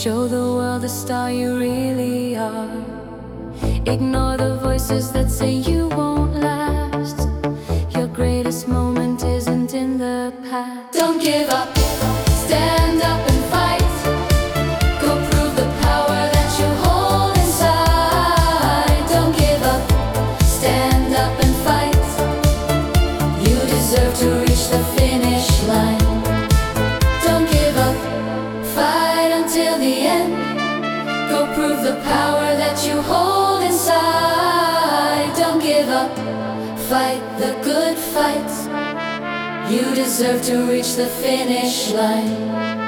Show the world the star you really are. Ignore the voices that say you won't last. Your greatest moment isn't in the past. Don't give up, stand up and fight. Go prove the power that you hold inside. Don't give up, stand up and fight. You deserve to reach the finish line. Don't give up, fight until the end. Go prove the power that you hold inside. Don't give up, fight the good fight. You deserve to reach the finish line.